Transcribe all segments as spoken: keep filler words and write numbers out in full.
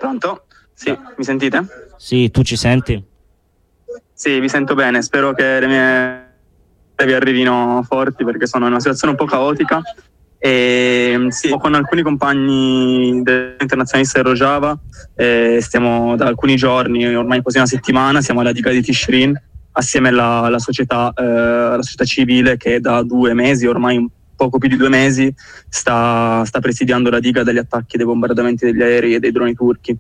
Pronto? Sì, mi sentite? Sì, tu ci senti? Sì, vi sento bene, spero che le mie vi arrivino forti perché sono in una situazione un po' caotica e sì, con alcuni compagni dell'internazionalista di Rojava eh, stiamo da alcuni giorni, ormai quasi una settimana, siamo alla diga di Tishrin assieme alla, alla, società, eh, alla società civile che da due mesi, ormai poco più di due mesi, sta, sta presidiando la diga dagli attacchi, dei bombardamenti degli aerei e dei droni turchi.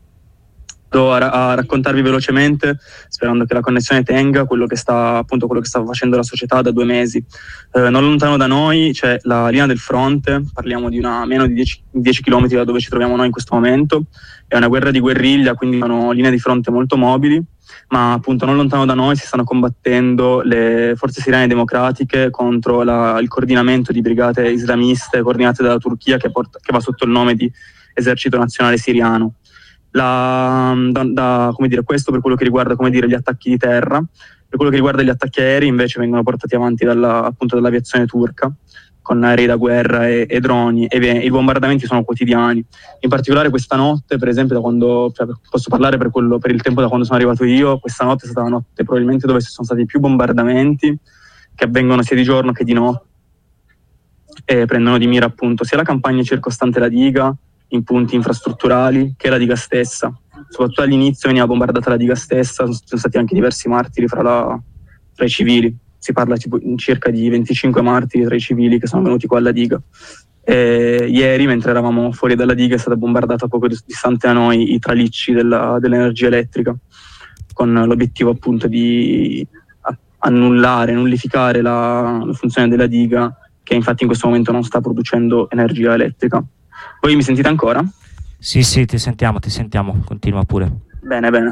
A, a raccontarvi velocemente, sperando che la connessione tenga, quello che sta appunto quello che sta facendo la società da due mesi. Eh, non lontano da noi c'è la linea del fronte, parliamo di una meno di dieci chilometri da dove ci troviamo noi in questo momento. È una guerra di guerriglia, quindi sono linee di fronte molto mobili, ma appunto non lontano da noi si stanno combattendo le forze siriane democratiche contro la, il coordinamento di brigate islamiste coordinate dalla Turchia che, porta, che va sotto il nome di Esercito Nazionale Siriano. La, da, da, come dire, questo per quello che riguarda, come dire, gli attacchi di terra. Per quello che riguarda gli attacchi aerei invece vengono portati avanti dalla, appunto dall'aviazione turca con aerei da guerra e, e droni, e i bombardamenti sono quotidiani. In particolare questa notte, per esempio, da quando, cioè, posso parlare per, quello, per il tempo da quando sono arrivato io, questa notte è stata la notte probabilmente dove ci sono stati più bombardamenti che avvengono sia di giorno che di notte e prendono di mira appunto sia la campagna circostante la diga in punti infrastrutturali che la diga stessa. Soprattutto all'inizio veniva bombardata la diga stessa, sono stati anche diversi martiri fra, la, fra i civili, si parla tipo circa di venticinque martiri tra i civili che sono venuti qua alla diga. E ieri, mentre eravamo fuori dalla diga, è stata bombardata poco distante da noi i tralicci della, dell'energia elettrica, con l'obiettivo appunto di annullare, nullificare la, la funzione della diga, che infatti in questo momento non sta producendo energia elettrica. Voi mi sentite ancora? Sì, sì, ti sentiamo, ti sentiamo, continua pure. Bene, bene.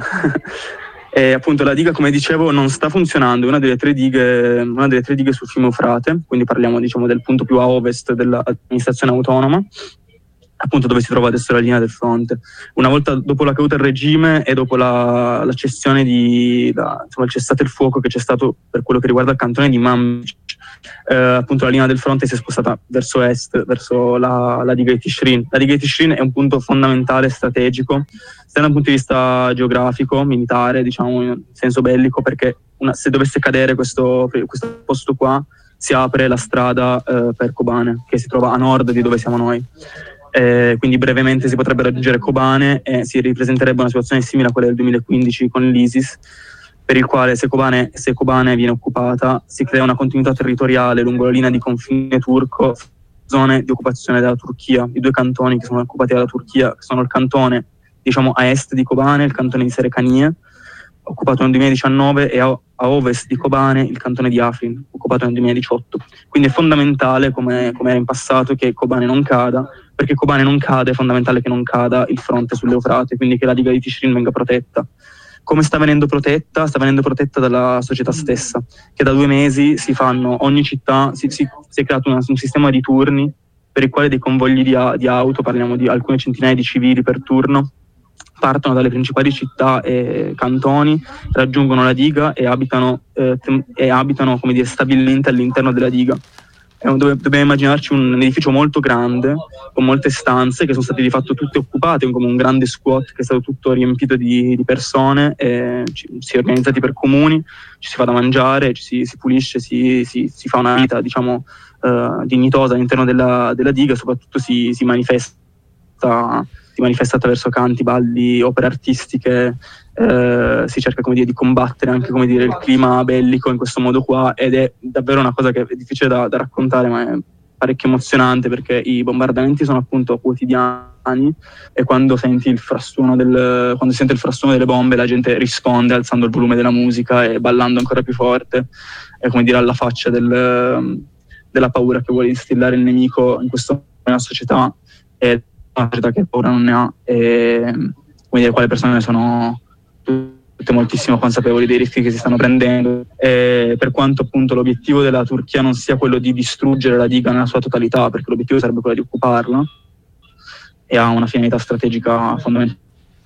E appunto la diga, come dicevo, non sta funzionando, è una delle tre dighe, una delle tre dighe sul fiume Eufrate, quindi parliamo, diciamo, del punto più a ovest dell'amministrazione autonoma, appunto dove si trova adesso la linea del fronte. Una volta dopo la caduta del regime e dopo la, la cessione di, la, insomma, il cessate il fuoco che c'è stato per quello che riguarda il cantone di Manbij, eh, appunto la linea del fronte si è spostata verso est, verso la, la diga di Tishrin. La diga di Tishrin è un punto fondamentale, strategico, sia da un punto di vista geografico, militare, diciamo in senso bellico, perché una, se dovesse cadere questo, questo posto qua, si apre la strada eh, per Kobane, che si trova a nord di dove siamo noi. Eh, quindi brevemente si potrebbe raggiungere Kobane e si ripresenterebbe una situazione simile a quella del duemilaquindici con l'ISIS, per il quale se Kobane, se Kobane viene occupata si crea una continuità territoriale lungo la linea di confine turco, zone di occupazione della Turchia, i due cantoni che sono occupati dalla Turchia, che sono il cantone diciamo a est di Kobane, il cantone di Serekanie, occupato nel duemiladiciannove, e a, a ovest di Kobane il cantone di Afrin, occupato nel duemiladiciotto. Quindi è fondamentale, come, come era in passato, che Kobane non cada, perché Kobane non cade è fondamentale che non cada il fronte sull'Eufrate, quindi che la diga di Tishrin venga protetta. Come sta venendo protetta? Sta venendo protetta dalla società stessa, che da due mesi si fanno, ogni città, si, si, si è creato una, un sistema di turni per il quale dei convogli di, di auto, parliamo di alcune centinaia di civili per turno, partono dalle principali città e cantoni, raggiungono la diga e abitano, eh, tem- e abitano come dire, stabilmente all'interno della diga. È un, dove, dobbiamo immaginarci un, un edificio molto grande, con molte stanze che sono state di fatto tutte occupate, come un grande squat che è stato tutto riempito di, di persone, e ci, si è organizzati per comuni, ci si fa da mangiare, ci si, si pulisce, si, si, si fa una vita diciamo eh, dignitosa all'interno della, della diga, soprattutto si, si manifesta si manifesta attraverso canti, balli, opere artistiche, eh, si cerca come dire, di combattere anche come dire, il clima bellico in questo modo qua, ed è davvero una cosa che è difficile da, da raccontare, ma è parecchio emozionante perché i bombardamenti sono appunto quotidiani e quando senti il frastuono del, quando si sente il frastuono delle bombe la gente risponde alzando il volume della musica e ballando ancora più forte, è come dire alla faccia del, della paura che vuole instillare il nemico in questa nella società, e una società che paura non ne ha, e come dire, quale persone sono tutte moltissimo consapevoli dei rischi che si stanno prendendo, e per quanto appunto l'obiettivo della Turchia non sia quello di distruggere la diga nella sua totalità, perché l'obiettivo sarebbe quello di occuparla e ha una finalità strategica fondamentale,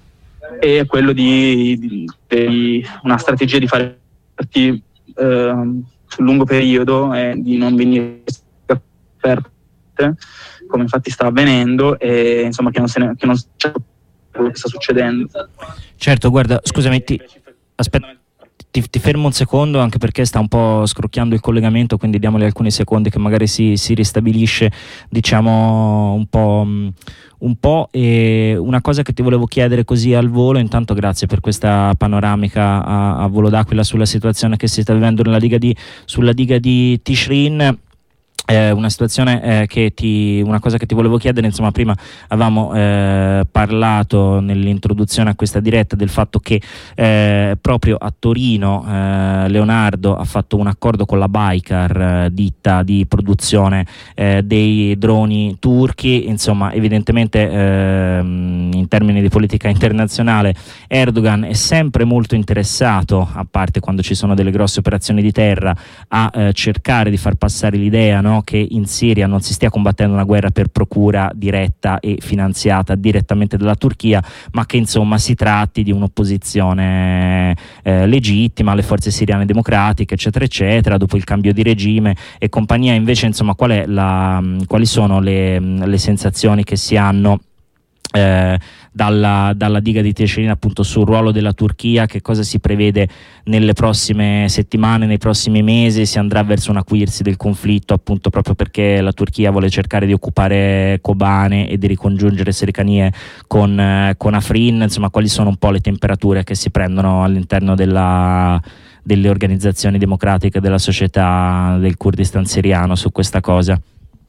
e quello di, di, di una strategia di fare parti eh, sul lungo periodo e di non venire aperte, come infatti sta avvenendo, e insomma che non, se ne, che non c'è quello che sta succedendo. Certo, guarda, scusami, ti, aspetta, ti, ti fermo un secondo, anche perché sta un po' scrocchiando il collegamento, quindi diamogli alcuni secondi che magari si, si ristabilisce, diciamo un po', un po'. E una cosa che ti volevo chiedere così al volo, intanto grazie per questa panoramica a, a volo d'aquila sulla situazione che si sta vivendo nella diga di, sulla diga di Tishrin. Eh, una situazione eh, che ti, una cosa che ti volevo chiedere, insomma, prima avevamo eh, parlato nell'introduzione a questa diretta del fatto che eh, proprio a Torino eh, Leonardo ha fatto un accordo con la Baykar, eh, ditta di produzione eh, dei droni turchi. Insomma, evidentemente eh, in termini di politica internazionale Erdogan è sempre molto interessato, a parte quando ci sono delle grosse operazioni di terra, a eh, cercare di far passare l'idea, no, che in Siria non si stia combattendo una guerra per procura diretta e finanziata direttamente dalla Turchia, ma che insomma si tratti di un'opposizione eh, legittima alle forze siriane democratiche, eccetera eccetera, dopo il cambio di regime e compagnia. Invece, insomma, qual è la, quali sono le, le sensazioni che si hanno Eh, dalla, dalla diga di Tishrin appunto sul ruolo della Turchia? Che cosa si prevede nelle prossime settimane, nei prossimi mesi? Si andrà verso un acuirsi del conflitto, appunto proprio perché la Turchia vuole cercare di occupare Kobane e di ricongiungere Serikaniye con, eh, con Afrin. Insomma, quali sono un po' le temperature che si prendono all'interno della, delle organizzazioni democratiche della società del Kurdistan siriano su questa cosa?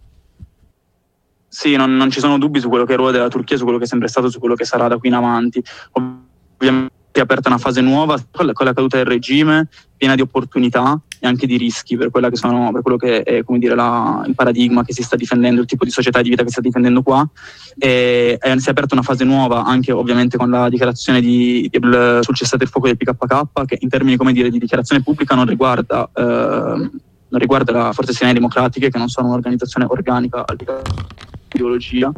Sì, non, non ci sono dubbi su quello che è il ruolo della Turchia, su quello che è sempre stato, su quello che sarà da qui in avanti. Ovviamente è aperta una fase nuova con la, con la caduta del regime, piena di opportunità e anche di rischi per, quella che sono, per quello che è, come dire, la, il paradigma che si sta difendendo, il tipo di società e di vita che si sta difendendo qua. E, e si è aperta una fase nuova anche ovviamente con la dichiarazione di, di, sul cessate il fuoco del P K K, che in termini, come dire, di dichiarazione pubblica non riguarda... Eh, non riguarda la Forze Siriane Democratiche, che non sono un'organizzazione organica al di là dell'ideologia,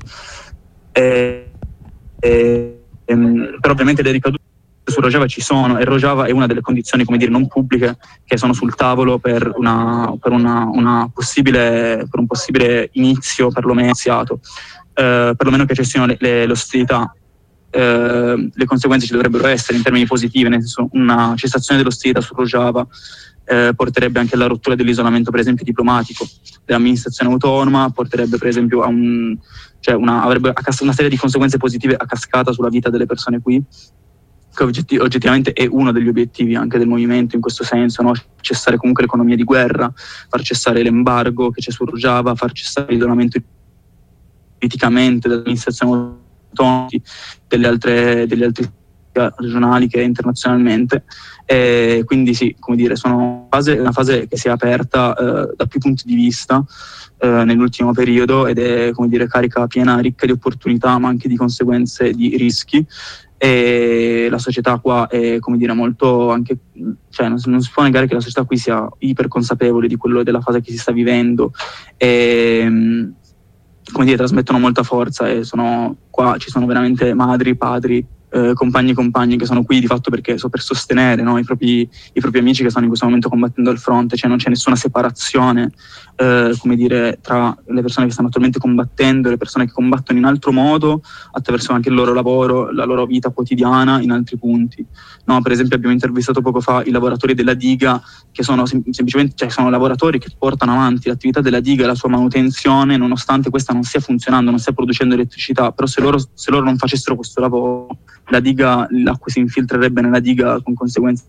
e, e, e, però ovviamente le ricadute su Rojava ci sono, e Rojava è una delle condizioni, come dire, non pubbliche che sono sul tavolo per, una, per, una, una possibile, per un possibile inizio, perlomeno iniziato, eh, perlomeno che cessino le, le, le ostilità. Eh, le conseguenze ci dovrebbero essere in termini positivi, nel senso una cessazione dell'ostilità su Rojava Eh, porterebbe anche alla rottura dell'isolamento, per esempio diplomatico, dell'amministrazione autonoma, porterebbe per esempio a un, cioè una, avrebbe una serie di conseguenze positive a cascata sulla vita delle persone qui, che oggetti, oggettivamente è uno degli obiettivi anche del movimento in questo senso, no? Cessare comunque l'economia di guerra, far cessare l'embargo che c'è su Rojava, far cessare l'isolamento politicamente dell'amministrazione autonoma, delle altre, delle altre regionali che internazionalmente. E quindi sì, come dire, sono fase, una fase che si è aperta eh, da più punti di vista eh, nell'ultimo periodo, ed è, come dire, carica piena, ricca di opportunità ma anche di conseguenze, di rischi, e la società qua è, come dire, molto anche, cioè non, non si può negare che la società qui sia iperconsapevole di quello, della fase che si sta vivendo, e come dire, trasmettono molta forza, e sono qua, ci sono veramente madri, padri, Eh, compagni e compagni che sono qui di fatto perché so, per sostenere, no, i, propri, i propri amici che stanno in questo momento combattendo al fronte. Cioè non c'è nessuna separazione eh, come dire, tra le persone che stanno attualmente combattendo e le persone che combattono in altro modo, attraverso anche il loro lavoro, la loro vita quotidiana in altri punti, no? Per esempio abbiamo intervistato poco fa i lavoratori della diga, che sono sem- semplicemente cioè sono lavoratori che portano avanti l'attività della diga e la sua manutenzione, nonostante questa non stia funzionando, non stia producendo elettricità. Però se loro, se loro non facessero questo lavoro, la diga, l'acqua si infiltrerebbe nella diga con conseguenze.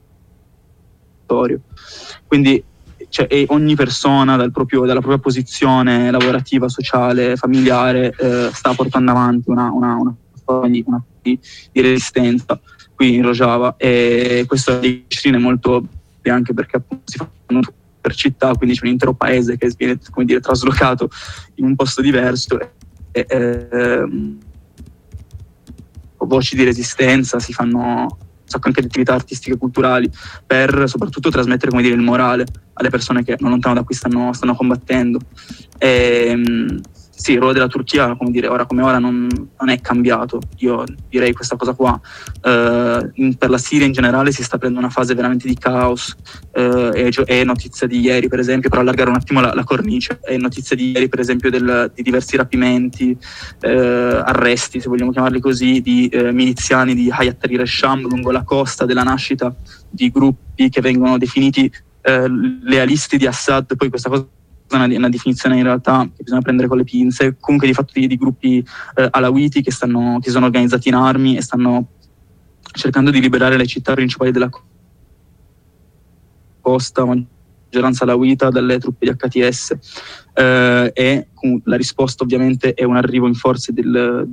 Quindi cioè, e ogni persona dal proprio, dalla propria posizione lavorativa, sociale, familiare eh, sta portando avanti una, una, una, una, una di, di resistenza qui in Rojava, e questo è molto anche perché appunto si fanno per città, quindi c'è un intero paese che viene, come dire, traslocato in un posto diverso, e, e voci di resistenza, si fanno un sacco anche di attività artistiche e culturali per soprattutto trasmettere, come dire, il morale alle persone che non lontano da qui stanno, stanno combattendo. E, sì, il ruolo della Turchia, come dire, ora come ora non, non è cambiato. Io direi questa cosa qua. Uh, in, per la Siria in generale si sta prendendo una fase veramente di caos. Uh, è, è notizia di ieri, per esempio, per allargare un attimo la, la cornice, è notizia di ieri, per esempio, del, di diversi rapimenti, uh, arresti, se vogliamo chiamarli così, di uh, miliziani di Hayat Tahrir al-Sham lungo la costa, della nascita di gruppi che vengono definiti uh, lealisti di Assad. Poi questa cosa Una, una definizione in realtà che bisogna prendere con le pinze, comunque di fatto di, di gruppi eh, alawiti che, stanno, che sono organizzati in armi e stanno cercando di liberare le città principali della costa, maggioranza alawita, dalle truppe di H T S, eh, e la risposta ovviamente è un arrivo in forze del,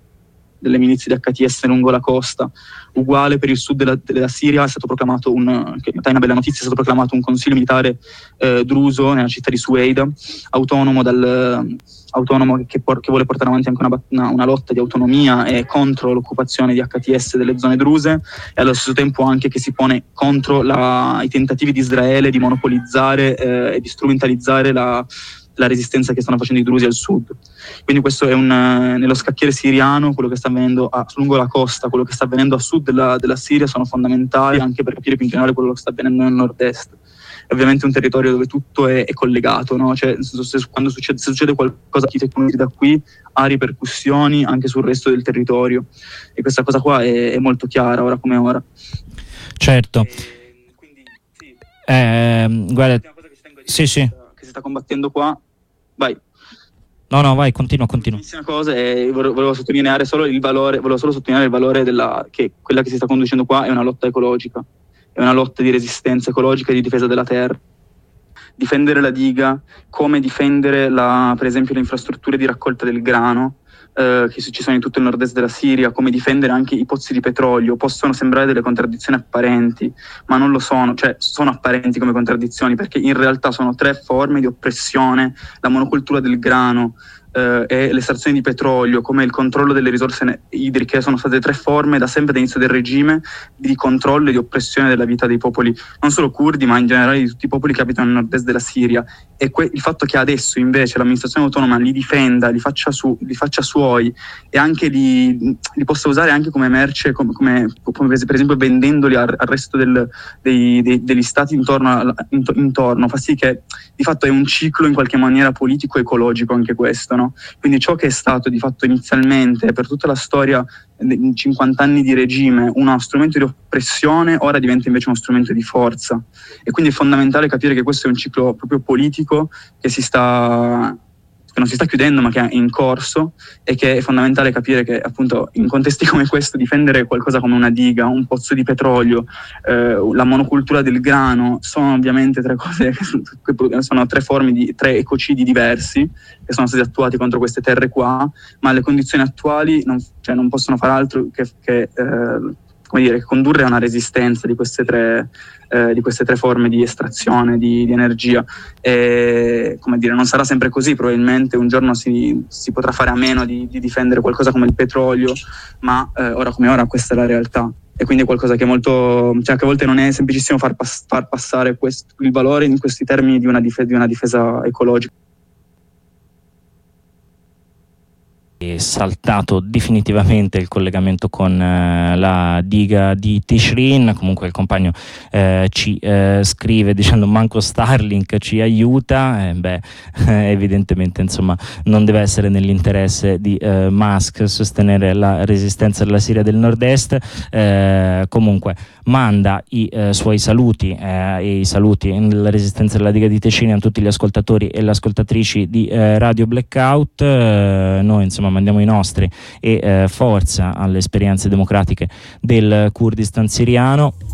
delle milizie di H T S lungo la costa. Uguale per il sud della, della Siria, è stato proclamato un, che è una bella notizia, è stato proclamato un consiglio militare eh, druso nella città di Sueida, autonomo, dal, autonomo che, por, che vuole portare avanti anche una, una, una lotta di autonomia e contro l'occupazione di H T S delle zone druse, e allo stesso tempo anche che si pone contro la, i tentativi di Israele di monopolizzare eh, e di strumentalizzare la la resistenza che stanno facendo i drusi al sud. Quindi questo è un, nello scacchiere siriano, quello che sta avvenendo a, lungo la costa, quello che sta avvenendo a sud della, della Siria sono fondamentali anche per capire più in generale quello che sta avvenendo nel nord-est. È ovviamente un territorio dove tutto è, è collegato, no? Cioè, se, quando succede, se succede qualcosa da qui ha ripercussioni anche sul resto del territorio, e questa cosa qua è, è molto chiara ora come ora. Certo. E, quindi, sì. Eh, guarda, sì, sì. Che si sta combattendo qua. Vai. No, no, vai, continua, continua. L'ultima cosa è, volevo sottolineare solo il valore, volevo solo sottolineare il valore della, che quella che si sta conducendo qua è una lotta ecologica, è una lotta di resistenza ecologica e di difesa della terra. Difendere la diga, come difendere la, per esempio le infrastrutture di raccolta del grano, eh, che ci sono in tutto il nord-est della Siria, come difendere anche i pozzi di petrolio, possono sembrare delle contraddizioni apparenti, ma non lo sono, cioè sono apparenti come contraddizioni, perché in realtà sono tre forme di oppressione: la monocultura del grano eh, e l'estrazione di petrolio, come il controllo delle risorse idriche, sono state tre forme da sempre dall'inizio del regime di controllo e di oppressione della vita dei popoli, non solo curdi, ma in generale di tutti i popoli che abitano nel nord-est della Siria. E que- il fatto che adesso invece l'amministrazione autonoma li difenda, li faccia, su- li faccia suoi e anche li, li possa usare anche come merce, come, come, come per esempio vendendoli al, al resto del, dei, dei, degli stati intorno, intorno, fa sì che di fatto è un ciclo in qualche maniera politico-ecologico anche questo, no? Quindi ciò che è stato di fatto inizialmente per tutta la storia in cinquanta anni di regime uno strumento di oppressione, ora diventa invece uno strumento di forza, e quindi è fondamentale capire che questo è un ciclo proprio politico che si sta che non si sta chiudendo ma che è in corso, e che è fondamentale capire che appunto in contesti come questo difendere qualcosa come una diga, un pozzo di petrolio, eh, la monocultura del grano sono ovviamente tre cose che sono tre forme di tre ecocidi diversi che sono stati attuati contro queste terre qua, ma le condizioni attuali non, cioè, non possono far altro che, che eh, come dire, condurre a una resistenza di queste tre, eh, di queste tre forme di estrazione di, di energia. E, come dire, non sarà sempre così, probabilmente un giorno si, si potrà fare a meno di, di difendere qualcosa come il petrolio, ma eh, ora come ora questa è la realtà, e quindi è qualcosa che è molto, cioè che a volte non è semplicissimo far, pass- far passare questo, il valore in questi termini di una, dif- di una difesa ecologica. È saltato definitivamente il collegamento con eh, la diga di Tishrin. Comunque il compagno eh, ci eh, scrive dicendo manco Starlink ci aiuta, eh, beh evidentemente insomma non deve essere nell'interesse di eh, Musk sostenere la resistenza della Siria del nord-est. Eh, comunque manda i eh, suoi saluti eh, e i saluti della resistenza della diga di Tishrin a tutti gli ascoltatori e le ascoltatrici di eh, Radio Blackout. Eh, noi insomma mandiamo i nostri e eh, forza alle esperienze democratiche del Kurdistan siriano.